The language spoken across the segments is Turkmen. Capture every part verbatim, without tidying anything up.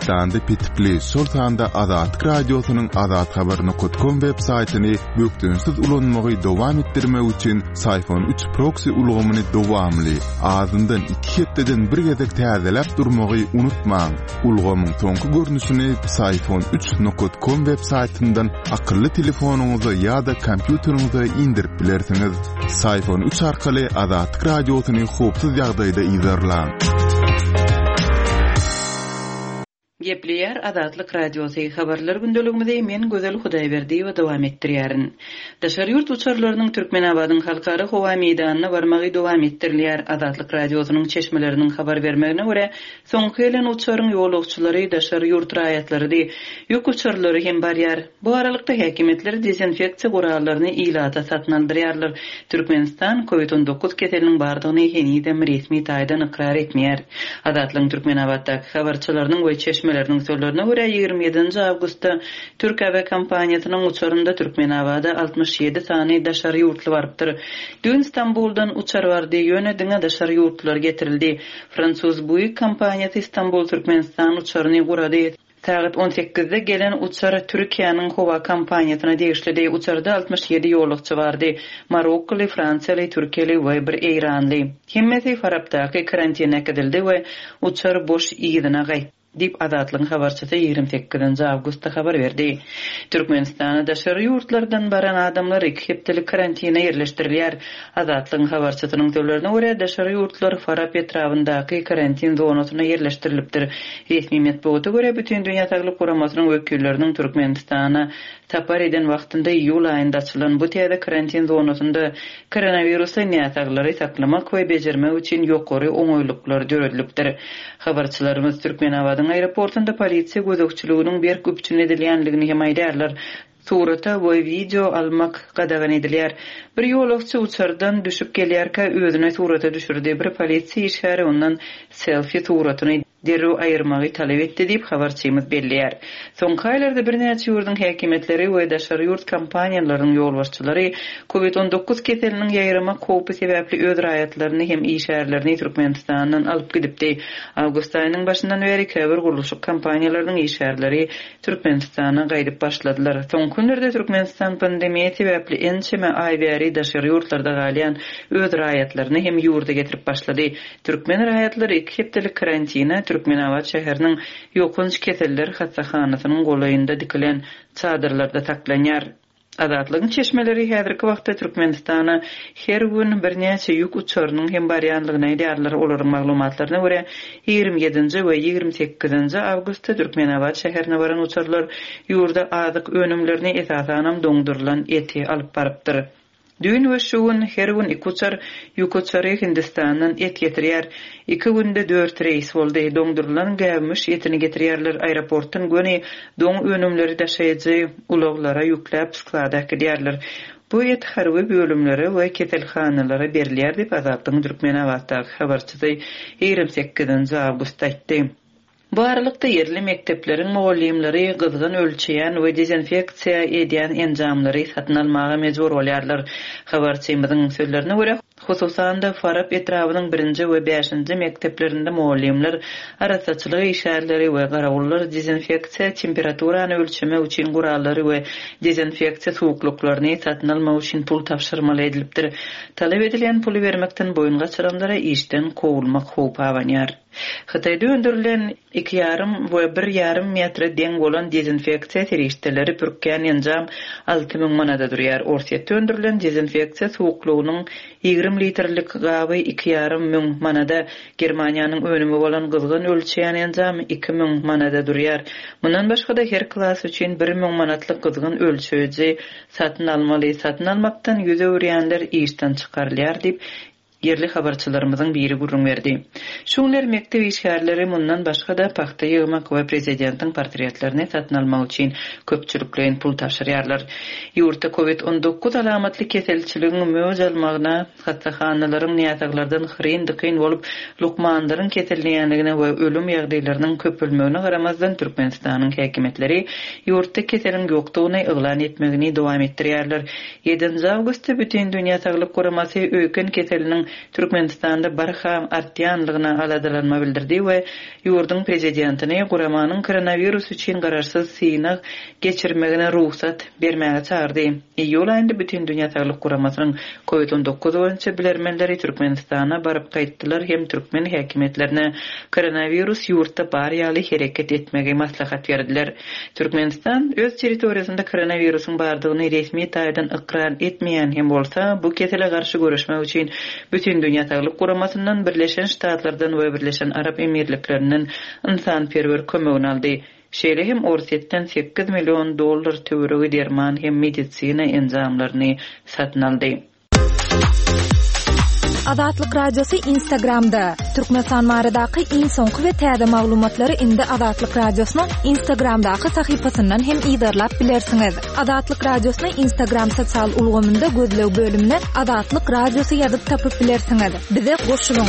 Türkmenistanda pitipli Sultanda Azat radiosynyň azat habaryny kutkom web saytyny bökdünsiz ulanmagy dowam etdirmek üçin Sayfon üç proxy ulgamyny dowamly azyndan iki hepdeden bir gezek täzelep durmagy unutmaň. Ulgamyň soňky görnüşini sayfon üç nokta com web saytyndan akylly telefonuňyza ýa-da kompýuteriňize indirip bilersiňiz. Sayfon üç arkaly Azat radiosyny hopsuz ýagdaýda izlerläň. Gepleýär Azatlyk radiosy habarlar gündeliginde men Gözel Hudaýberdi we dowam etdirýärin. Daşary ýurt uçarlarynyň Türkmenabadyň halkary howa meýdanyna barmagy dowam etdirilýär. Azatlyk radiosynyň çeşmeleriniň habar bermegine görä, soňky ýylyň uçaryň ýolagçylary daşary ýurt raýatlary, ýok uçarlary hem barýar. Bu aralykda häkimetler dezinfeksiýa gurallaryny ilata satyn aldyrýarlar. Türkmenistan covid on dokuz keseliniň bardygyny henüýdem resmi taýdan ikrar etmeýär. Azatlyk Türkmenabaddaky habarçylarynyň we çeşme Lerning sözlerine göre ýygrimi ýedinji awgustda Türk Hava kompaniýasynyň uçarynda Türkmenabada altmış ýedi sany daşary ýurtly barpdyr. Dün Istanbuldan uçar bardy ýöne diňe daşary ýurtlar getirildi. Fransuz Bouygues kompaniýasy Istanbul Türkmenistan uçaryny gurady. Saat on sekizde gelen uçar Türkiýanyň howa kompaniýasyna degişli uçarda altmış ýedi ýolagçy bardy. Marokkaly, Fransiýaly, Türkiýeli we bir Eýranly. Hemmesi Farabdaky karantina edildi we uçar boş ýygyna gaýtdy. Dip Azatlyň habarçysy ýygrimi sekizinji awgustda habar berdi. Türkmenistana daşary ýurtlardan baran adamlar iki hepdelik karantina ýerleşdirilýär. Azatlyň habarçysynyň sözlerine görä, daşary ýurtlar Farab etrawyndaky karantin zonasyna ýerleşdirilipdir. Resmi medeniýete görä, bütün dünýä Saglyk Guramasynyň wekilleriniň Türkmenistana tapar eden wagtynda ýyl aýynda açylan bu täze karantin zonasynda koronawirusa näsaglary saklamak we bejermek üçin ýokary oňoýluklar görülipdir. Habarçylarymyz Türkmenabadyň aeroportunda polisiýa gözekçiliginiň bir güpçün edilýänligini hem aýdarlar. Surata we video almak gadagan edilýär. Bir ýolagçy uçardan düşüp gelýärkä özüne surata düşürdi. Bir polisiýa işgäri ondan selfie suratyny derrew aýyrmagy talap etdi diýip habarçymyz belliýär. Soňky aýlarda bir näçe ýurdun häkimetleri we daşary ýurt kompaniýalarynyň ýolbaşçylary covid on dokuz keseliniň ýaýrama howpy sebäpli öz raýatlaryny hem işgärlerini Türkmenistandan alyp gidipdi. Awgust aýynyň başyndan beri käbir guruluşyk kompaniýalarynyň işgärleri Türkmenistana gaýdyp başladylar. Soňky günlerde Türkmenistan pandemiýa sebäpli ençeme aý bäri daşary ýurtlarda galýan öz raýatlaryny hem ýurda getirip başlady. Türkmen raýatlary iki hepdelik karantina Türkmenabad şäheriniň ýokunç keseller hassahanasynyň golaýynda dikilen çadyrlarda saklanýar. Azatlygyň çeşmeleri häzirki wagtda Türkmenistana her gün bir näçe ýük uçarynyň hem barýanlygyny aýdarlar. Olaryň maglumatlaryna görä ýygrimi ýedinji we ýygrimi sekizinji awgustda Türkmenabad şäherine baran uçarlar ýurda azyk önümlerini esasanam doňdurulan eti alyp barypdyr. Dün we şu gün her gün iki uçar ýük uçary Hindistandan et getirýär. İki günde dört reis boldy. Doňdurulan gäwmiş etini getirýärler. Aeroportdan göni doň önümleri daşaýjy ulaglara ýükläp sklada gidýärler. Bu et harby bölümlere we keselhanalara berilýär diýip Azatlyň Türkmenabaddaky habarçysy ýygrimi sekizinji awgustda aýtdy. Bu aralykda yerli mektepleriň mugallimleri gyzgyn ölçeýän we dezinfeksiýa edýän enjamlary satyn almaga mejbur bolýarlar. Habarçymyzyň sözlerine görä, hususan da Farab etrawynyň birinji we beşinji mekteplerinde mugallimler arasaçylyk işgärleri we garawullar dezinfeksiýa temperaturany ölçemek üçin gurallary we dezinfeksiýa suwuklyklaryny satyn almak üçin pul tapşyrmaly edilipdir. Talap edilen puly bermekden boyun gaçyranlara işden kowulmak howpy awanýar. Hitaýda öndürilen iki yarım we bir yarım metre deň bolan dezinfeksiýa terişdeleri pürkän enjam alty ming manada durýar. Orsiýetde öndürilen dezinfeksiýa suwuklygynyň ýygrimi litrlik gaby iki yarım ming manada, Germaniýanyň önümi bolan gyzgyn ölçeýän enjam iki ming manada durýar. Mundan başga da her klas üçin bir ming manatlyk gyzgyn ölçeýiji satyn almaly. Satyn almakdan ýüze öwrenler işden çykarylýar diýip yerli habarçylarymyzyň biri gurrun berdi. Şuňlar mektep işgärleri mundan başga da paxta ýygmak we prezidentiň portretlerini satyn almak üçin köpçüliklerin pul taşyrýarlar. Ýurtda covid on dokuz alamatly keselçiligiň möz almagyna hassahanalyryň näsaglardan hyrin dykyn bolup lukmanlaryň keselliýänligine we ölüm ýagdaýlarynyň köpülmegine garamazdan Türkmenistanyň häkimetleri ýurtda keseliň ýokdugyny eglan etmegini dowam etdirýärler. ýedinji awgustda bütün dünýä Saglyk Guramasy öýken keseliniň Türkmenistanda barham artýanlygyna aladalanma bildirdi we ýurdun prezidentini Guramanyň koronavirus üçin gararsız synav geçirmegine ruhsat bermäge çağırdy. Ýol aýynda bütün dünýä Saglyk Guramasynyň covid on dokuz boýunça bilermenleri Türkmenistana baryp gaýtdylar hem türkmen häkimetlerine koronavirus ýurtda bar ýaly hereket etmege maslahat berdiler. Türkmenistan öz territoriýasynda koronavirusyň bardygyny resmi taýdan ikrar etmeýän hem bolsa bu kesele garşy görüşmek üçin bütün dünýä Saglyk Guramasyndan Birleşen Ştatlardan we Birleşen Arap Emirliklerinden insanperwer kömegini aldy. Şeýle hem orsetden sekiz million dollar töweregi derman hem medisina enzamlaryny satyn aldy. Azatlyk Radiosu Instagramda. Türkmenistan baradaky iň soňky we täze maglumatlary indi Azatlyk Radiosynyň Instagramdaky sahypasyndan hem ýazarlap bilersiňiz. Azatlyk Radiosynyň Instagram sosial ulgamynda gözlew bölümine Azatlyk Radiosu ýazyp tapyp bilersiňiz. Bize goşulyň.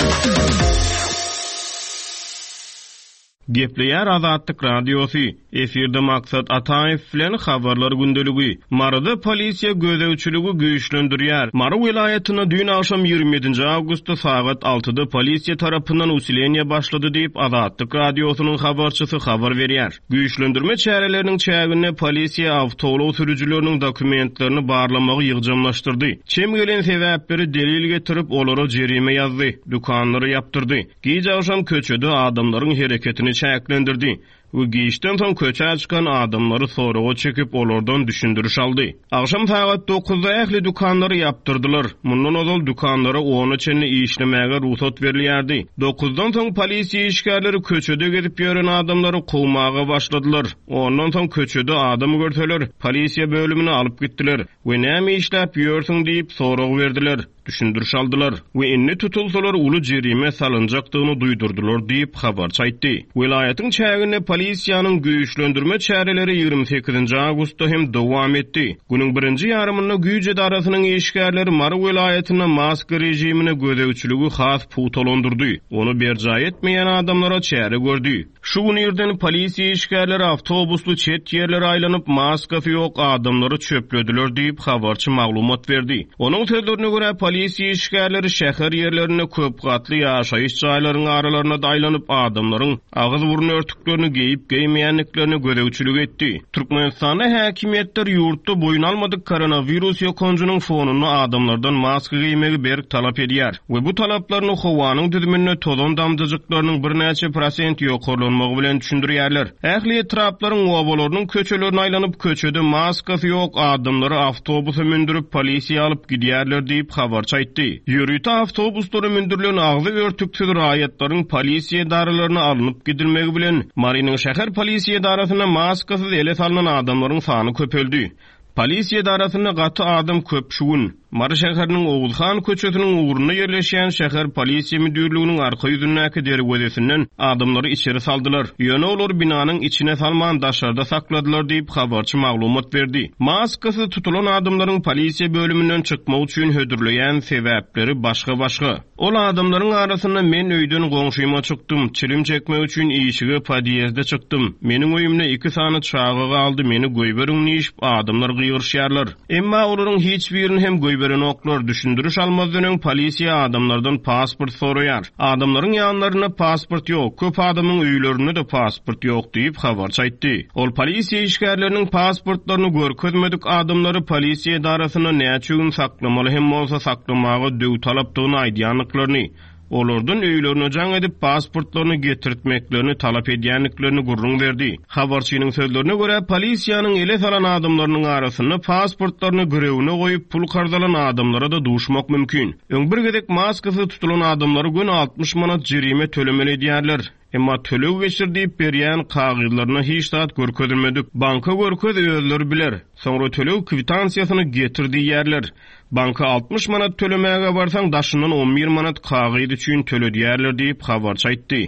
Gepleýär Azatlyk Radiosu. Efirde maksat Ataýew bilen habarlar gündeligi. Marada polisiýa gözegçiligi güýçlendirýär. Mara vilayatyna dün akşam ýygrimi ýedinji awgustda sagat altıda polisiýa tarapyndan usileniýe başlady diýip Azatlyk Radiosynyň habarçysy habar berýär. Güýçlendirme çäreleriniň çägine polisiýa awtolow sürüjileriniň dokumentlerini barlamagy ýygjamlaşdyrdy. Çem gelen sebäpleri delil getirip olara jerime ýazdy, dukanlary ýapdyrdy. Gece akşam köçede adamlaryň hereketini çäklendirdi. Bu giyişten son köçe çıkan adamları soruğa çekip olardan düşündürüş aldı. Akşam saat dokuzda ähli dukanları yaptırdılar. Mundan ozal dukanlara onu çenli işlemäge ruhsat berilýärdi. dokuzdan son polisiýa işgärleri köçede gezip ýören adamları kowmaga başladylar. Ondan son köçede adam görseler, polisiýa bölümine alıp gittiler we näme işläp ýörsiň diýip sorag berdiler. Düşündürüş aldılar we inni tutulsalar uly jerime salınjakdygyny duýdurdylar diýip habar çaýtdy. Vilayatyň çägine polisiýanyň güýçlendirme çäreleri ýygrimi sekizinji awgustda hem dowam etdi. Günüň birinji ýarymynda güýç edarasynyň işgärleri Mara vilayatyna maska rejimine gözegçiligi has putolandyrdy. Onu berjaý etmeýän adamlara çäre gördi. Şu gün ýerden polisiýa işgärleri awtobusly çet ýerlere aýlanyp maskasy ýok adamlary çöplediler diýip habarçy maglumat berdi. Onuň sözlerine görä polisiýa işgärleri şäher ýerlerine köp gatly ýaşaýyş jaýlarynyň aralaryna daýlanyp adamlaryň agyz burun örtüklerini giyip giymeýänliklerini gözegçilik etdi. Türkmenistanda häkimetler ýurtda boyun almadyk koronavirus ýokunjunyň fonuny adamlardan maska giymegi berk talap edýär we bu talaplaryny howanyň düzümine tozan damdyjyklarynyň bir näçe prosent ýokurlanmagy bilen düşündirýärler. Ähli etraplaryň obalarynyň köçelerini aýlanyp köçede maskasy ýok adamlary awtobusa mindirip polisiýa alyp gidýärler diýip habar çaýtdy. Ýürüýte awtobuslara mindirilen agzy örtüksiz raýatlaryň polisiýa daralaryna alınıp gidilmegi bilen Mariniň şäher polisiýa darasyna maskasyz ele salynan adamlaryň sany köpeldi. Polisiýa darasyna gaty adam köp şugun. Mara şäheriniň Oğuzhan köçesiniň uğruna ýerleşýän şäher polisiýa müdürliginiň arka ýüzündäki derwezesinden adamlary içeri saldylar. Ýöne olar binanyň içine salman daşarda sakladylar diýip habarçy maglumat berdi. Maskasy tutulan adamlaryň polisiýa bölümünden çykmak üçin hödürleýän sebäpleri başga-başga. Ol adamlaryň arasyna men öýden goňşyma çykdym, çilim çekmek üçin işige podýezde çykdym. Meniň öýümne iki sany çağa galdy, meni goýberin niýip adamlar gyýyrşýarlar. Emma olaryň hiç birini hem beren oklar düşündürüş almazdan polisiýa adamlardan pasport soraýar. Adamlaryň ýanlaryna pasport ýok, köp adamyň öýlerine de pasport ýok diýip habar çaýtdy. Ol polisiýa işgärleriniň pasportlaryny görkezmedik adamlary polisiýa darasyna näçe gün saklamaly hem bolsa saklamagy döw talapdygyny aýdýanlyklaryny, olardan öýlerine jaň edip pasportlaryny getirtmeklerini talap edýänliklerini gurrun berdi. Habarçynyň sözlerine görä polisiýanyň ele salan adamlarynyň arasyna pasportlaryny görewine goýup pul kardalan adamlara da duşmak mümkin. Öň bir gedek maskasy tutulan adamlary gün altmış manat jerime tölemeli edýärler. Emma tölew geçirdiýip berýän kagyzlaryna hiç tat görkezilmedik. Banka görkez özleri biler. Soňra tölew kwitansiýasyny getirdi ýerler. Banka altmış manat tölemäge barsaň daşyndan on bir manat kagyzy üçin töledýärler diýip habar çaýtdy.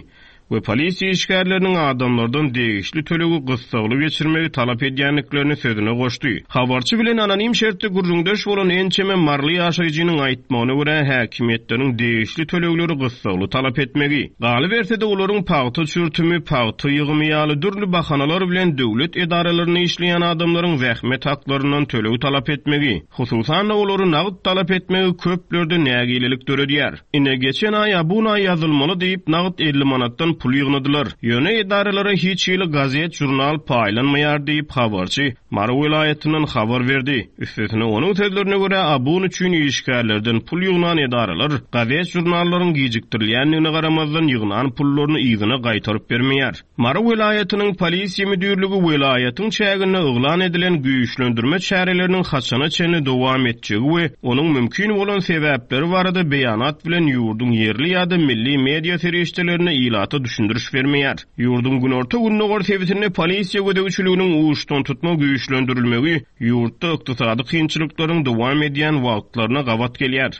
we polisiýa işgärleriniň adamlardan degişli tölegi gyssaly geçirmegi talap edýänliklerini sözüne goşdy. Habarçy bilen anonim şertde gurrundaş bolan ençeme marly ýaşaýjynyň aýtmagyna görä häkimetleriň degişli tölegleri gyssaly talap etmegi, galy berse de olaryň pagty çürtümi, pagty ýygymy ýaly dürli bahanalar bilen döwlet edaralaryny işleýän adamlaryň zähmet haklarynyň töleg talap etmegi, hususan olary nagd talap etmegi köplerde nägilelik döredýär. Ine geçen ay bu ay ýazylmaly diýip nagd elli manatdan pul ýygnadylar. Ýöne edaralary hiç ýyly gazet, jurnal paýlanmaýar diýip habarçy Mara welaýatynyň habar berdi. Üstesine onuň sözlerine görä abun üçin işgärlerden pul ýygnan edaralar gazet, jurnallaryň gijikdirilýänligine garamazdan ýygnan pullaryny ýygyna gaýtaryp bermeýär. Mara welaýatynyň polisiýa müdürligi welaýatyň çägine yglan edilen güýçlendirme çäreleriniň haçana çeni dowam etjegi we onuň mümkin bolan sebäpleri barada beýanat bilen ýurdun yerli ýa-da milli media serişdelerine ilata düşündürüş vermeýär. Ýurdun günorta günnogor sebitine polisiýa gödäwçiliginiň uçdan tutma güýçlendirilmegi ýurtda ykdysady kynçylyklaryň dowam edýän wagtlaryna gabat gelýär.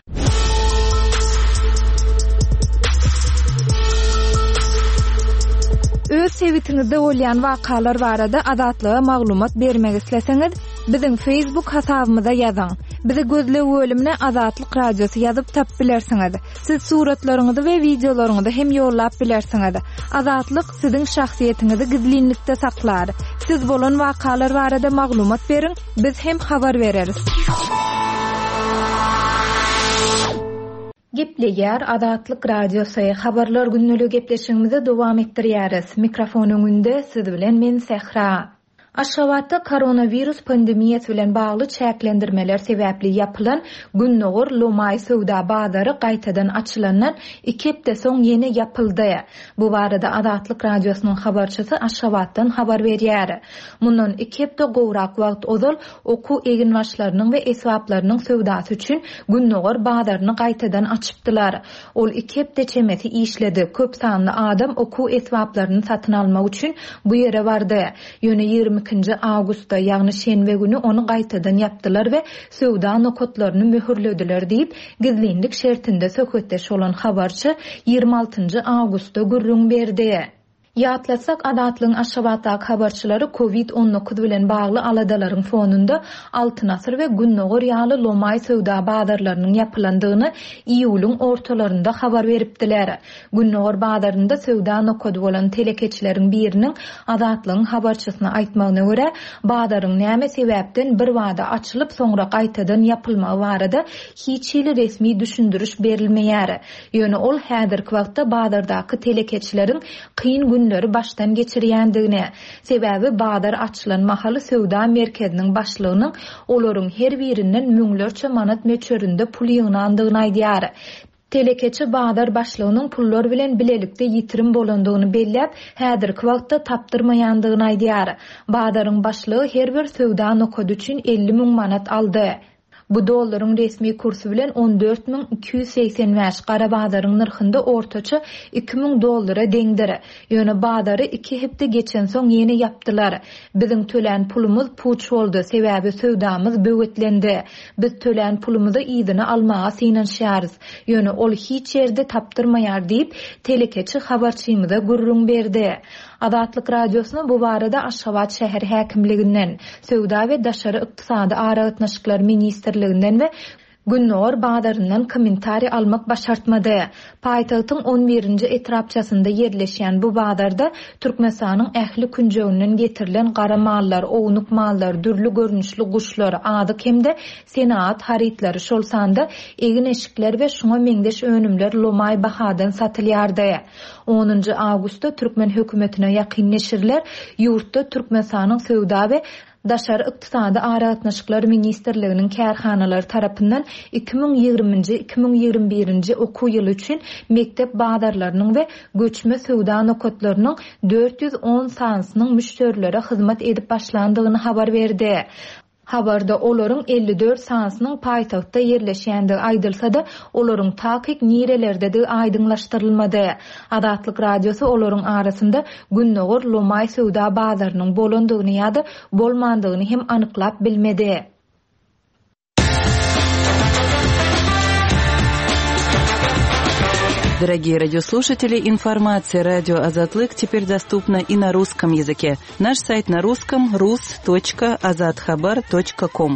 Öz sebitiňizde bolýan wakalar barada adatlyga maglumat bermek isleseňiz, biziň Facebook hasabymyza ýazyň. Bizi gözle bölümine Azatlyk Radiosu ýazyp tap bilersiňiz. Siz suratlaryňyzy we videolaryňyzy hem ýollap bilersiňiz. Azatlyk siziň şahsiýetiňizi gizlinlikde saklar. Siz bolan wakalar barada maglumat beriň, biz hem habar bereriz. Gepleýär Azatlyk Radiosu habarlar günnüligi gepleşigimizi dowam etdirýäris. Mikrofonyň önünde siz bilen men Sehra. Aşgabatda koronavirus pandemiýasy bilen bagly çäklendirmeler sebäpli ýapylan günnogor Lomay Sowda bazary gaýtadan açylandan iki hepde soň ýene ýapyldy. Bu barada Azatlyk Radiosynyň habarçysy Aşgabatdan habar berýär. Mundan iki hepde gowrak wagt ozal oku egin başlarynyň we eswaplarynyň sowdasy üçin günnogor bazaryny gaýtadan açypdylar. Ol iki hepde çemeti işledi. Köp sanly adam oku eswaplaryny satyn almak üçin bu ýere bardy. Ýöne ýigri ikinji awgustda ýagny şenbe güni onu gaýtadan ýapdylar we sowda nokotlaryny möhürlediler diýip gizlinlik şertinde söhbetdeş bolan habarçy ýygrimi altynjy awgustda gurrun berdi. Ýatlasak Adatlyň Aşgabatdaky habarçylary covid on dokuz bilen bagly aladalaryň fonunda altyn asyr we günnogor ýaly Lomay sowda bazarlarynyň ýapylandygyny iýulyň ortalarynda habar beripdiler. Günnogor bazarynda sowda nokod bolan telekeçileriň biriniň Adatlyň habarçysyna aýtmagyna görä, bazaryň näme sebäpden bir wada açylyp soňra gaýtadan ýapylmagy barada hiç ýyly resmi düşündürüş berilmeýär. Ýöne ol häzirki wagtda bazardaky telekeçileriň kyn günleri baştan geçirýändigine, sebäbi bazar açylan mahaly sowda merkeziniň başlygynyň olaryň her birinden müňlerçe manat meçöründe pul ýygnandygyny aýdýar. Telekeçi bazar başlygynyň pullar bilen bilelikde ýitirim bolandygyny belläp, häzirki wagtda tapdyrmaýandygyny aýdýar. Bazaryň başlygy her bir sowda nokody üçin elli miň manat aldy. Bu dollaryň resmi kursu bilen on dört miň iki ýüz seksen beş gara bazaryň narhynda ortaça iki miň dollara deňdir. Ýöne bazary iki hepde geçen soň ýene ýapdylar. Biziň tölen pulumuz puç boldy, sebäbi sowdamyz böwetlendi. Biz tölen pulumuzy ýygyna almaga synanşýarys. Ýöne ol hiç ýerde tapdyrmaýar diýip telekeçi habarçymyza gurrun berdi. Azatlyk Radiosyna bu barada Aşgabat şäher häkimliginden, Sowda we daşary ykdysady aragatnaşyklar ministrliginden we günnogor bazaryndan kommentari almak başartmady. Paýtagtyň on birinji etrapçasynda ýerleşýän bu bazarda Türkmenistanyň ähli künjeginden getirilen gara mallar, ownuk mallar, dürli görnüşli guşlar, ady kemde senat haritlary şolsanda egin eşikler we şoňa meňdeş önümler Lomay bahadan satylýardy. onuncu awgustda Türkmen hökümetine ýakyn neşirler ýurtda Türkmenistanyň sowda we daşary ykdysady aragatnaşyklar ministrliginiň kärhanalary tarapyndan iki miň ýygrimiňji iki miň ýygrimi birinji okuw ýyly üçin mektep bazarlarynyň we göçme sowda nokotlarynyň dört ýüz on sansynyň müşterileri hyzmat edip başlandygyny habar berdi. Habarda olaryň elli dört sansynyň paýtagtda ýerleşýändigi aýdylsa-da, olaryň takyk nirelerde aýdyňlaşdyrylmady. Azatlyk Radiosu olaryň arasynda günnogor Lomay sowda bazarynyň bolandygyny ýa-da bolmandygyny hem anyklap bilmedi. Дорогие радиослушатели, информация «Радио Азатлык» теперь доступна и на русском языке. Наш сайт на русском — рус точка азатхабар точка ком.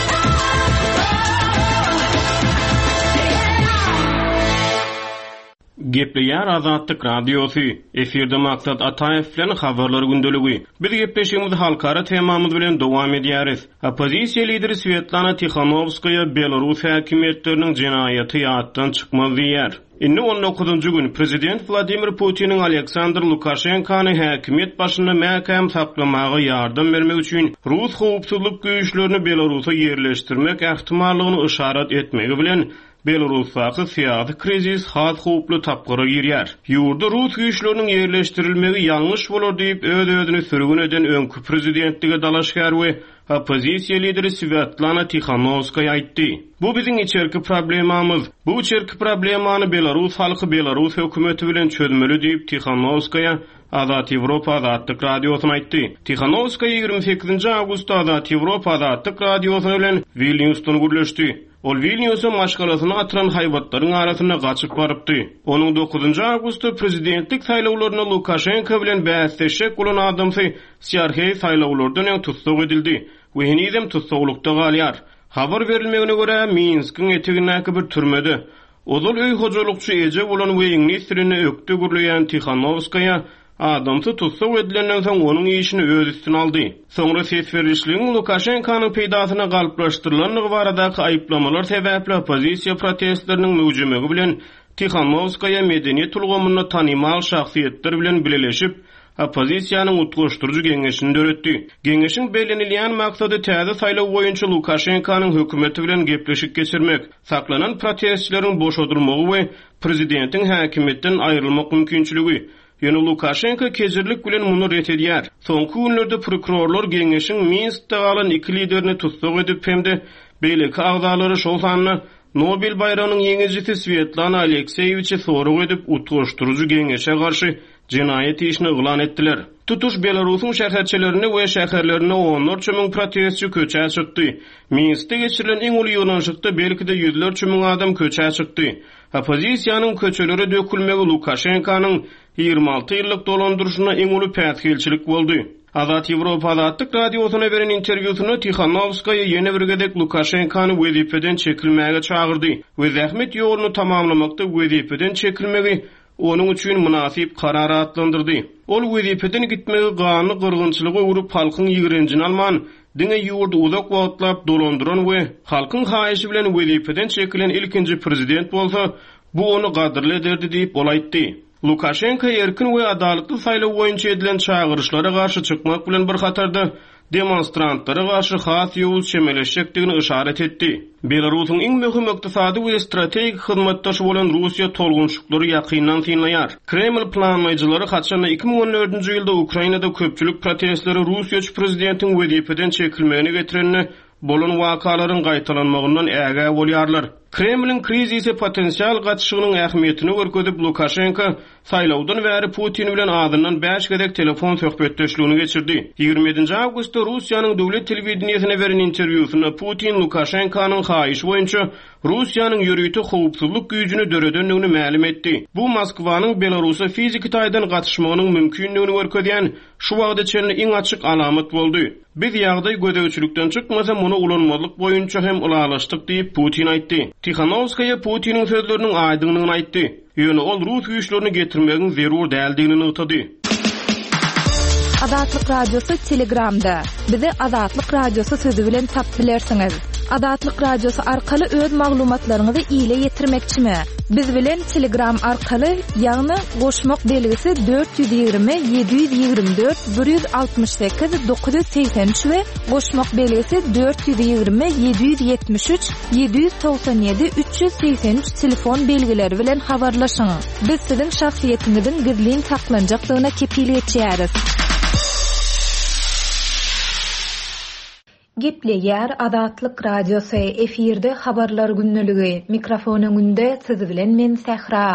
Gepleýär Azatlyk Radiosy. Eferde maksat Ataýew bilen habarlar gündöligi. Biz gepleşigimiz halkara temamyz bilen dowam edýäris. Opozisiýa lideri Svetlana Tikhanovskaya Belarus häkimetleriniň jinayaty ýatdan çykmaz diýär. Inni on dokuzuncu gün Prezident Vladimir Putin'in Aleksandr Lukashenka'nı häkimet başyna mäkäm saklamagy ýardam bermek üçin Rus howpsuzlyk güýçlerini Belarusa ýerleşdirmek ähtimallygyny işaret etmegi bilen Belarusdaky syýasy krizis has howply tapgyra girýär. Ýurda Rus güýçleriniň ýerleşdirilmegi ýalňyş bolar diýip öz-özüni sürgün eden öňkü prezidentlige dalaşgar we opozisiýa lideri Svetlana Tikhanovskaya aýtdy. Bu biziň içerki problemamyz. Bu içerki problemany Belarus halky Belarus hökümeti bilen çözmeli diýip Tikhanovskaya Azat Ýewropa Azatlyk Radiosyna aýtdy. Tikhanovskaya ýygrimi sekizinji awgustda Azat Ýewropa Azatlyk Radiosyna bilen Vilniusdan gürleşdi. Ol Vilnius'a maşgalasyny atıran haýbatlaryň arasyna gaçyp barypdy. Onuň dokuzunju awgustda prezidentlik saýlawlaryna Lukashenko bilen bäsleşek bolan adamsy Sergey saýlawlardan öň tutsuk edildi. Wehnidem tutsuklukda galýar. Habar berilmegine görä Minskiň etegindäki bir türmede Ozal öý hojalykçy eje bolan weýiňni sirini ökde gürleýän Tikhanovskaya adamsy tutsuk edilenden soň onuň işini öz üstüne aldy. Soňra sesverişligiň Lukashenkanyň peýdasyna galplaşdyrylanlygy baradaky aýyplamalar sebäpli opozisiýa protestleriniň möjümegi bilen Tikhanovskaya medeniýet tulgamyny tanymal şahsiýetler bilen bileleşip opozisiýanyň utgaşdyrjy geňeşini döretdi. Geňeşiň belenilýän maksady täze saýlaw boýunça Lukashenkanyň hökümeti bilen gepleşik geçirmek, saklanan protestçileriň boşadylmagy we prezidentiň häkimetden aýrylmak mümkinçiligi. Ýöne Lukashenko kezirlik bilen muny ret edýär. Soňky günlerde prokurorlar geňeşiň Minskde galan iki liderini tutsuk edip hemde beýleki agdalary şol sanyny Nobel bayrağının yeňejisi Svetlana Alekseyewiçe sorag edip utgaşdyrjy geňeşe garşy jinayet işini ılan etdiler. Tutuş Belarusyň şäherçilerini we şäherlerini onlarça müň protestçi köçä çykdy. Minskde geçirilen iň uly ýolunçykda belki de ýüzlerçe müň adam köçä çykdy. Opozisiýanyň köçeleri dökülmegi Lukashenkanyň ýygrimi alty ýyllyk dolandyrşyna iň uly päsgilçilik boldy. Azat Ýewropa Azatlyk Radiosyna beren interwýusyny Tikhanovskaya ýene bir gedek Lukashenkany wezipeden çekilmäge çagyrdy we zähmet ýoluny tamamlamakda wezipeden çekilmegi onuň üçin münasip karar atlandyrdy. Ol wezipeden gitmegi ganyny gyrgynçylyga urup halkyň ýigrenjini alman, diňe ýurdu uzak wagtlap dolandyran we halkyň haýyşy bilen wezipeden çekilen ilkinji prezident bolsa, bu onu gadyrly ederdi diýip bolaýtdy. Lukashenko erkin we adaletli saýlaw boýunça edilen çağırışlara garşy çykmak bilen bir hatarda demonstrantlara garşy has ýol çemeleşekdigini işaret etdi. Belarusyň iň möhüm ykdysady we strategik hyzmatdaşy bolan Russiýa tolgunçlyklary ýakyndan tinlaýar. Kreml planlaýjylary haçan iki ming on dördünji ýylda Ukrainada köpçülik protestleri Russiýa prezidentiň wezipeden çekilmegine getirenini bolan wakalaryň gaýtalanmagyndan äge bolýarlar. Kremlin krizisi potensial gaçyşygynyň ähmiýetini görkezip Lukashenko saýlawdan bäri Putin bilen adından beş gedek telefon söhbetdeşligini geçirdi. ýygrimi ýedinji awgustda Russiýanyň döwlet telewizionyna beren interwýusynda Putin Lukashenkanyň haýyşy boýunça Russiýanyň ýürüýti howpsuzlyk güýjüni döredenligini ma'lum etdi. Bu Moskwanyň Belarusa fiziki taýdan gaçyşmagynyň mümkinligini görkezýän şu wagtda çenli iň açyk alamat boldy. Biz ýagdaý gödegçilikden çykmasa muny ulanmalyk boýunça hem ulalaşdyk diýip Putin aýtdy. Tikhanovskaya Putinin sözlerinin aýdyglygyny aýtdy. Ýöne ol Rus güýçlerini getirmegiň zerur däldigini ýytdy. Azatlyk Radiosu Telegramda. Bizi Azatlyk Radiosu sözü bilen tap bilersiňiz. Azatlyk Radiosu arkaly öz maglumatlaryňyzy ýyla ýetirmekçimi? Biz bilen Telegram arkaly ýagny goşmak belgisi dört yüz ýygrimi yedi yüz ýygrimi dört bir yüz altmış sekiz dokuz yüz seksen üç we goşmak belgisi dört yüz ýygrimi yedi yüz ýetmiş üç yedi yüz toksan ýedi üç yüz seksen üç telefon belgileri bilen habarlaşyň. Biz siziň şahsiýetiňizin gizlin saklanjakdygyna kepillik etýäris. Gepleýär Azatlyk Radiosu efirde habarlar günneligi. Mikrofonyň günde siz bilen men Sähra.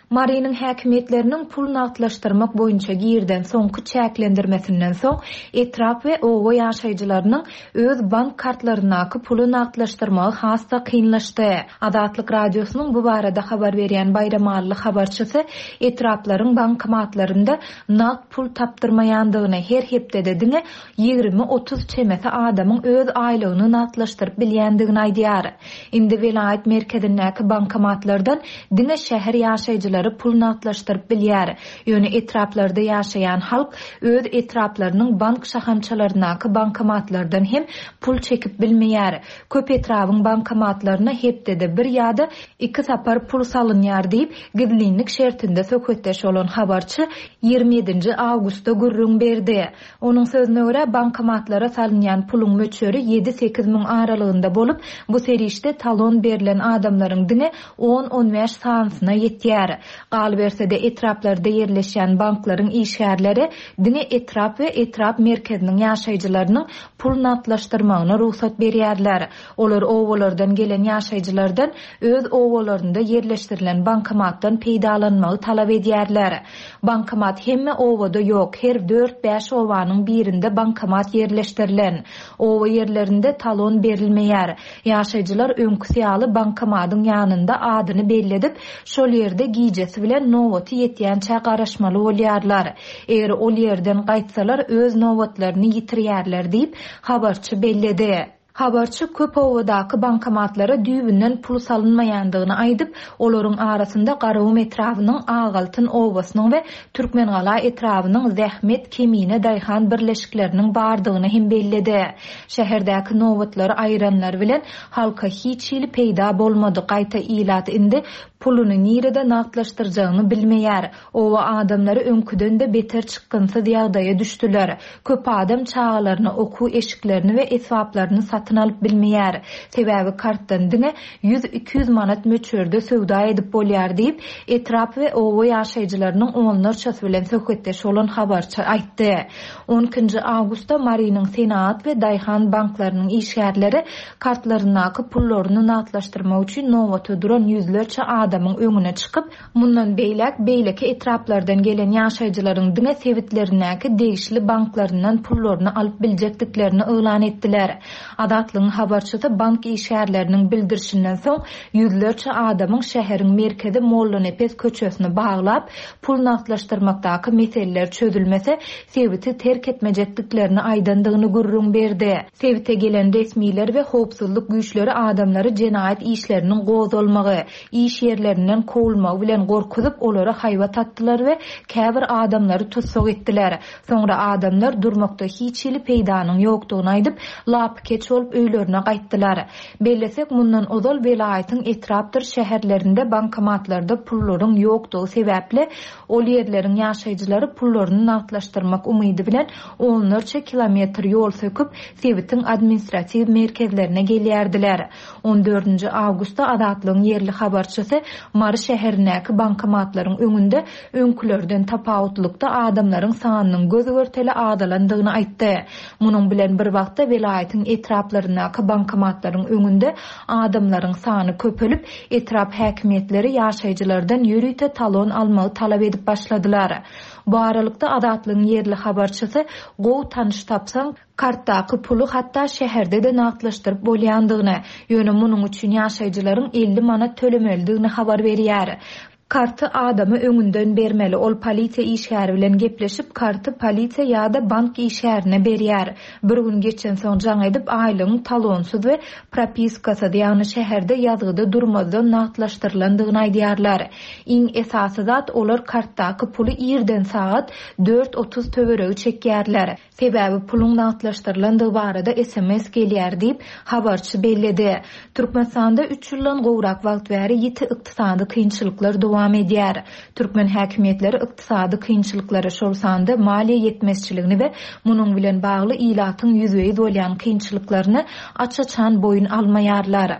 Marynyň häkimetleriniň pul naqdlaşdyrmak boýunça girden soňky çäklendirmesinden soň etrap we owa ýaşaýjylarynyň öz bank kartlarynaky puly naqdlaşdyrmagy hasta kynlaşdy. Adatlyk radiosynyň bu barada habar berýän Bayramally habarçysy etraplaryň bankomatlarynda naqd pul tapdyrmaýandygyny her hepdede diňe ýigirme otuz çemese adamyň öz aýlygyny naqdlaşdyryp bilýändigini aýdýar. Indi vilayet merkezindäki bankomatlardan diňe şäher ýaşaýjylary pul naqdlaşdyryp bilýär. Ýöne etraplarda ýaşaýan halk öz etraplarynyň bank şahançalarynaky bankomatlardan hem pul çekip bilmeýär. Köp etrabyň bankomatlaryna hepdede bir ýa-da iki sapar pul salynýar diýip gizlinlik şertinde söhbetdeş bolan habarçy ýigirme ýedinji awgustda gürrüň berdi. Onuň sözüne görä bankomatlara salynýan puluň möçeri ýedi sekiz miň aralygynda bolup, bu serişde talon berilen adamlaryň diňe on on beş sansyna ýetýär. Galberse de etraplarda ýerleşýän banklaryň işgärleri diňe etrap we etrap merkeziniň ýaşaýjylarynyň pul naqdlaşdyrmagyna ruhsat berýärler. Olar owalardan gelen ýaşaýjylardan öz owalarynda ýerleşdirilen bankomatdan peýdalanmagy talap edýärler. Bankomat hemme owada ýok, her dört beş owanyň birinde bankomat ýerleşdirilen. Owa ýerlerinde talon berilmeýär. Ýaşaýjylar öňkü syýaly bankomatyň ýanynda adyny belledip, şol ýerde giýjesi bilen nowaty ýetýänçä garaşmaly bolýarlar. Eger ol ýerden gaýtsalar öz nowatlaryny ýitirýärler diýip habarçy belledi. Habarçy köp owadaky bankomatlara düýbünden pul salynmaýandygyny aýdyp, olaryň arasynda Garawum etrabynyň Ağaltyn owasynyň we Türkmengala etrabynyň Zähmet, Kemine, Daýhan birleşikleriniň bardygyny hem belledi. Şäherdäki nowatlar aýranlar bilen halka hiç ýyly peýda bolmady. Gaýta ilat indi puluny nirede naqdlaşdyrjagyny bilmeýär. Owa adamlary öňküden de beter çykgynsyz ýagdaýa düşdiler. Köp adam çağalaryny, oku eşiklerini we eswaplaryny satyn alyp bilmeýär. Sebäbi kartdan diňe yüz iki yüz manat möçerde söwda edip bolýar diýip etrap we owa ýaşaýjylarynyň onlarçasy bilen söhbetdeş bolan habarçy aýtdy. on ikinji awgustda Marynyň Senat we Daýhan banklarynyň işgärleri kartlarynaky pullaryny naqdlaşdyrmak üçin nowata duran yüzlerçe adamyň öňüne çykyp, mundan beýlek beýleki etraplardan gelen ýaşaýjylaryň diňe sewitlerinäki degişli banklaryndan pullaryny alyp biljekdiklerini öýlan etdiler. Adatlyň habarçysy bank işgärleriniň bildirişinden soň yüzlerçe adamyň şäheriň merkezi Molla Nepes köçesine baglap pul naqdlaşdyrmakdaky meseleler çözülmese sewiti terk etmejekdiklerini aýdandygyny gürrüň berdi. Sewite gelen resmiler we howpsuzlyk güýçleri adamlary jenaýat işleriniň gozulmagy, iş yerlerinden kovulmagy bilen gorkuzyp olary haýwa tatdylar we käbir adamlary tutsak etdiler. Soňra adamlar durmakda hiç ýyly peýdanyň ýokdugyny aýdyp lap keç bolup öýlerine gaýtdylar. Bellesek mundan ozal welaýatyň etrapdyr şäherlerinde bankomatlarda pullaryň ýokdugy sebäpli ol ýerleriň ýaşaýjylary pullaryny naqdlaşdyrmak umydy bilen onlarça kilometr ýol söküp Sewitiň administratiw merkezlerine gelýärdiler. on dördünji awgustda Adatlyň yerli habarçysy Mary şäherindäki bankomatlaryň öňünde öňkülerden tapawutlykda adamlaryň sanynyň gözü görteli adalandygyny aýtdy. Munyň bilen bir wagtda welaýatyň etraplaryndaky bankomatlaryň öňünde adamlaryň sany köpelip, etrap häkimetleri ýaşaýjylardan ýürüýte talon almagy talap edip başladylar. Bu aralykda Adatlyň yerli habarçysy gow tanyş tapsaň kartdaky pulu hatda şäherde de naqdlaşdyryp bolýandygyny, ýöne munyň üçin ýaşaýjylaryň elli manat tölemelidigini habar berýär. Kartı adamı öňünden bermeli. Ol polisiýa işgäri bilen gepleşip kartı polisiýa ýa-da bank işgärine berýär. Bir gün geçen soň jaň edip aýlygyň talonsuz we propiskasy ýagny şäherde ýazgyda durmazdan naqdlaşdyrlandygyny aýdýarlar. Iň esasy zat olar kartdaky puly ýerden saat dört otuz töweregi çekýärler. Sebäbi puluň naqdlaşdyrlandygy barada S M S gelýär diýip habarçy belledi. Türkmenistanda üç ýyldan gowrak wagt bäri ýeti ykdysady kynçylyklar dowam edýär. Türkmen häkimetleri ykdysady kynçylyklary şol sanda maliýe ýetmezçiligini we munyň bilen bagly ilatyň ýüzüňi bolýan kynçylyklaryny açaçan boyun almaýarlar.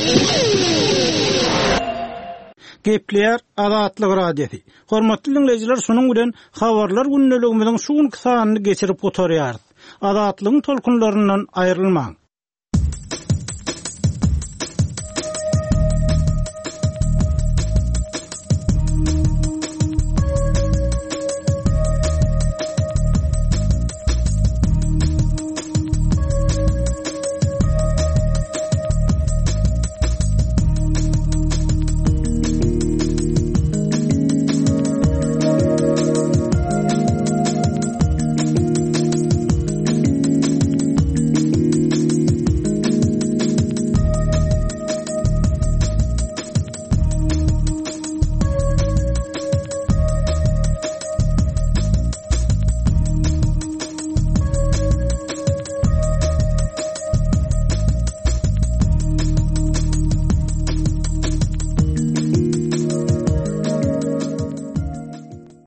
Gepleýär Adatlyk radiosi. Hormatly dinleýijiler, şonuň bilen habarlar günneligimiziň şu sanyny geçirip oturýar. Adatlygyň tolkunlaryndan aýrylmaň.